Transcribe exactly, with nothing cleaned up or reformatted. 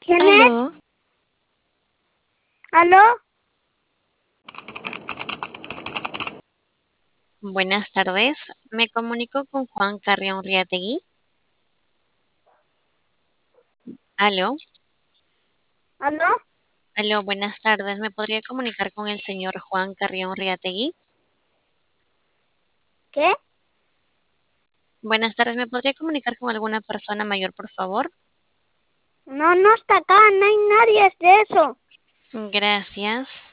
¿Quién es? Aló, ¿Aló? buenas tardes. Me comunico con Juan Carrión Riategui. Aló, ¿Aló? aló, buenas tardes. ¿Me podría comunicar con el señor Juan Carrión Riategui? ¿Qué? Buenas tardes. ¿Me podría comunicar con alguna persona mayor, por favor? No, no está acá, no hay nadie de eso. Gracias.